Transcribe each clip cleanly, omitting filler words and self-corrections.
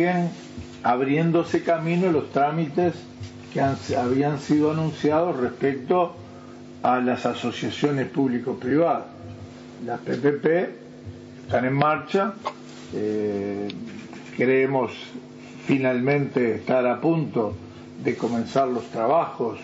también abriéndose camino los trámites que habían sido anunciados respecto a las asociaciones público-privadas. Las PPP están en marcha, creemos finalmente estar a punto de comenzar los trabajos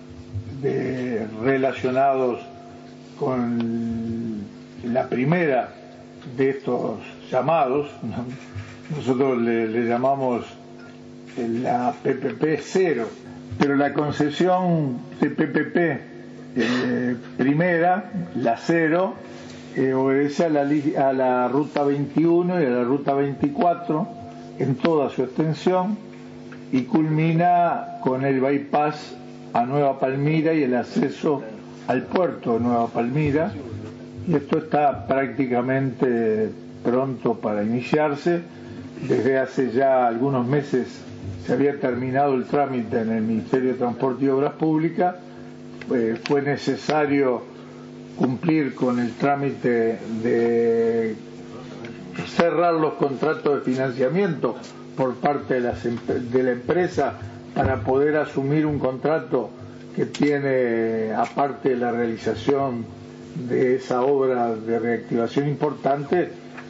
relacionados con la primera de estos llamados. Nosotros le llamamos la PPP 0, pero la concesión de PPP primera, la 0, obedece a la ruta 21 y a la ruta 24 en toda su extensión y culmina con el bypass a Nueva Palmira y el acceso al puerto de Nueva Palmira, y esto está prácticamente pronto para iniciarse. Desde hace ya algunos meses se había terminado el trámite en el Ministerio de Transporte y Obras Públicas. Fue necesario cumplir con el trámite de cerrar los contratos de financiamiento por parte de la empresa para poder asumir un contrato que tiene, aparte de la realización de esa obra de reactivación importante,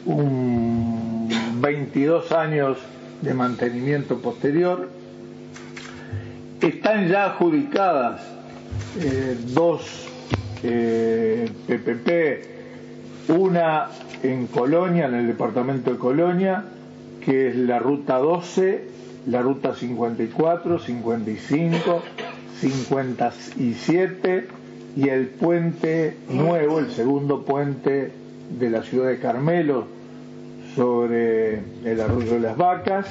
22 años de mantenimiento posterior. Están ya adjudicadas dos PPP, una en Colonia, en el departamento de Colonia, que es la ruta 12, la ruta 54, 55, 57 y el puente nuevo, el segundo puente de la ciudad de Carmelo sobre el arroyo de las Vacas.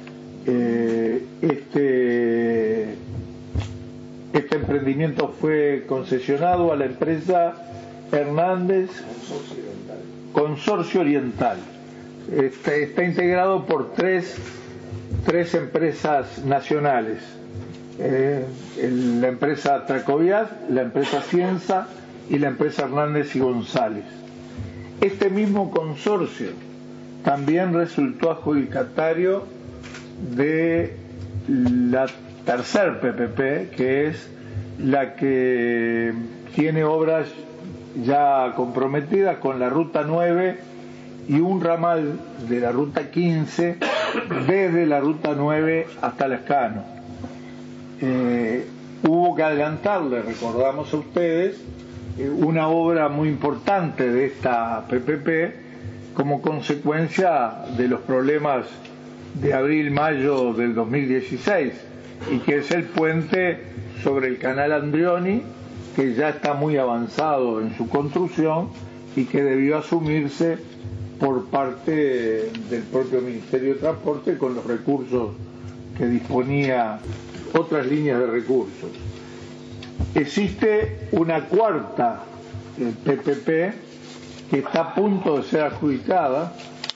Este emprendimiento fue concesionado a la empresa Hernández Consorcio Oriental. Está integrado por tres empresas nacionales, la empresa Tracoviat, la empresa Cienza y la empresa Hernández y González. Este mismo consorcio también resultó adjudicatario de la tercer PPP, que es la que tiene obras ya comprometidas con la ruta 9 y un ramal de la ruta 15 desde la ruta 9 hasta Lascano. Hubo que adelantarle, recordamos a ustedes, una obra muy importante de esta PPP como consecuencia de los problemas de abril-mayo del 2016, y que es el puente sobre el canal Andrioni, que ya está muy avanzado en su construcción y que debió asumirse por parte del propio Ministerio de Transporte con los recursos que disponía, otras líneas de recursos. Existe una cuarta PPP que está a punto de ser adjudicada,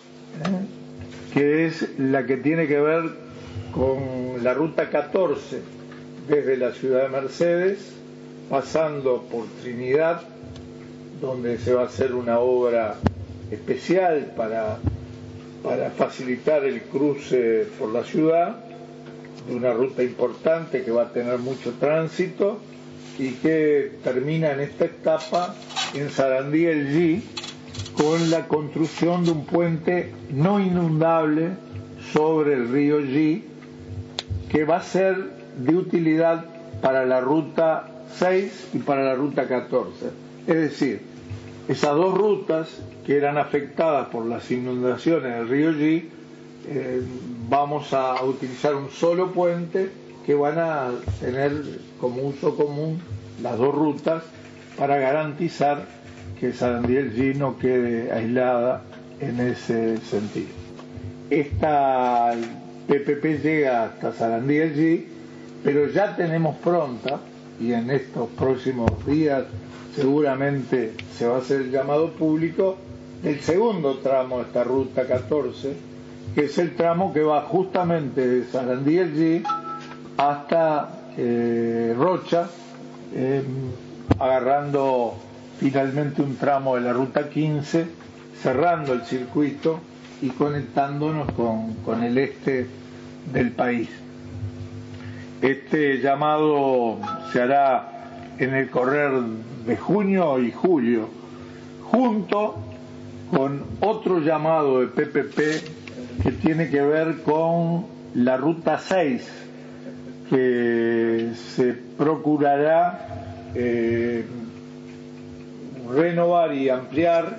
que es la que tiene que ver con la ruta 14 desde la ciudad de Mercedes, pasando por Trinidad, donde se va a hacer una obra especial para facilitar el cruce por la ciudad, de una ruta importante que va a tener mucho tránsito y que termina en esta etapa en Sarandí el G, con la construcción de un puente no inundable sobre el río G, que va a ser de utilidad para la ruta 6 y para la ruta 14. Es decir, esas dos rutas que eran afectadas por las inundaciones del río G, vamos a utilizar un solo puente que van a tener como uso común las dos rutas para garantizar que Sarandí el G no quede aislada en ese sentido. Esta PPP llega hasta Sarandí el G, pero ya tenemos pronta, y en estos próximos días seguramente se va a hacer el llamado público, el segundo tramo de esta ruta 14, que es el tramo que va justamente de Sarandí el G hasta Rocha, agarrando finalmente un tramo de la ruta 15, cerrando el circuito y conectándonos con el este del país. Este llamado se hará en el correr de junio y julio, junto con otro llamado de PPP que tiene que ver con la Ruta 6, que se procurará renovar y ampliar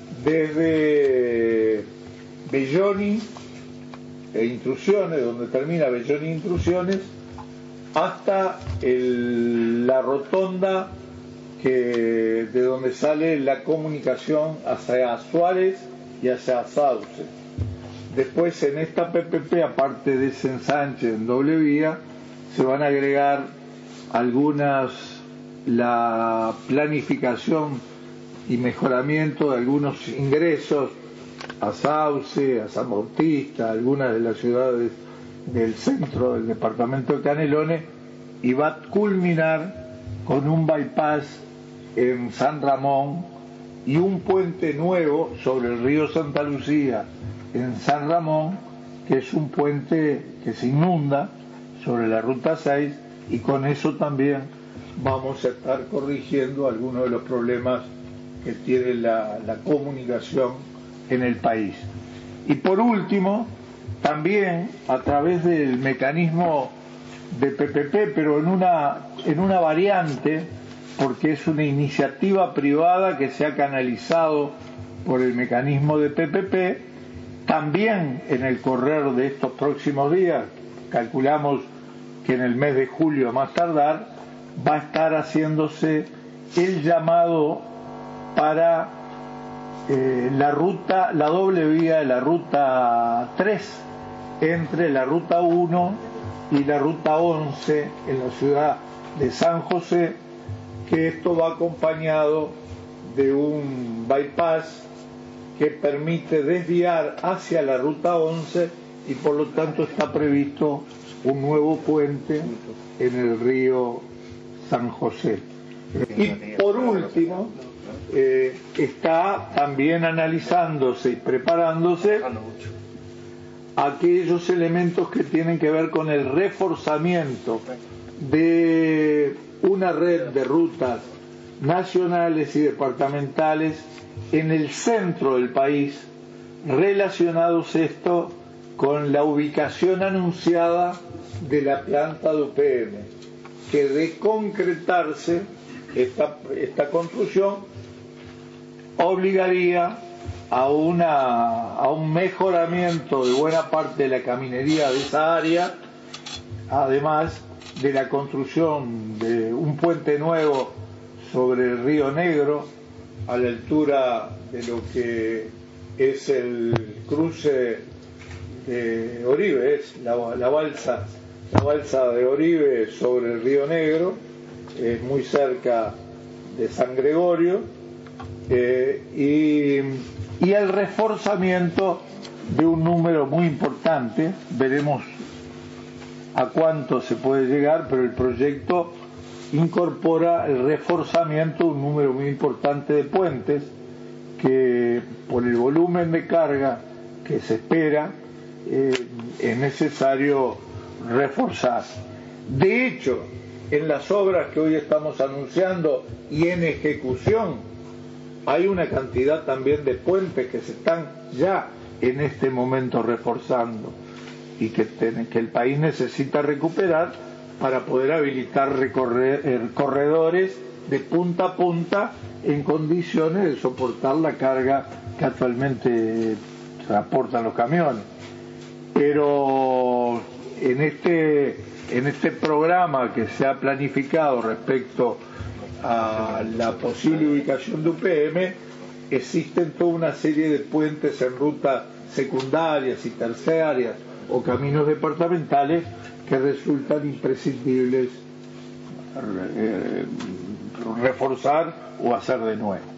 desde Belloni e Intrusiones, donde termina Belloni e Intrusiones, hasta la rotonda de donde sale la comunicación hacia Suárez y hacia Sauce. Después, en esta PPP, aparte de ese ensanche en doble vía, se van a agregar la planificación y mejoramiento de algunos ingresos a Sauce, a San Bautista, a algunas de las ciudades del centro del departamento de Canelones, y va a culminar con un bypass en San Ramón y un puente nuevo sobre el río Santa Lucía en San Ramón, que es un puente que se inunda sobre la Ruta 6, y con eso también vamos a estar corrigiendo algunos de los problemas que tiene la comunicación en el país. Y por último, también a través del mecanismo de PPP, pero en una variante, porque es una iniciativa privada que se ha canalizado por el mecanismo de PPP, también en el correr de estos próximos días, calculamos que en el mes de julio a más tardar, va a estar haciéndose el llamado para la doble vía de la Ruta 3 entre la Ruta 1 y la Ruta 11 en la ciudad de San José, que esto va acompañado de un bypass que permite desviar hacia la Ruta 11, y por lo tanto está previsto un nuevo puente en el río San José. Y por último, está también analizándose y preparándose aquellos elementos que tienen que ver con el reforzamiento de una red de rutas nacionales y departamentales en el centro del país, relacionados esto con la ubicación anunciada de la planta de UPM, que de concretarse esta construcción obligaría a un mejoramiento de buena parte de la caminería de esa área, además de la construcción de un puente nuevo sobre el Río Negro, a la altura de lo que es el cruce de Oribe, es la balsa de Oribe sobre el Río Negro, muy cerca de San Gregorio, y el reforzamiento de un número muy importante. Veremos a cuánto se puede llegar, pero el proyecto incorpora el reforzamiento de un número muy importante de puentes que, por el volumen de carga que se espera, es necesario reforzar. De hecho, en las obras que hoy estamos anunciando y en ejecución, hay una cantidad también de puentes que se están ya en este momento reforzando y que el país necesita recuperar para poder habilitar corredores de punta a punta en condiciones de soportar la carga que actualmente transportan los camiones. Pero en este programa que se ha planificado respecto a la posible ubicación de UPM, existen toda una serie de puentes en rutas secundarias y terciarias o caminos departamentales que resultan imprescindibles reforzar o hacer de nuevo.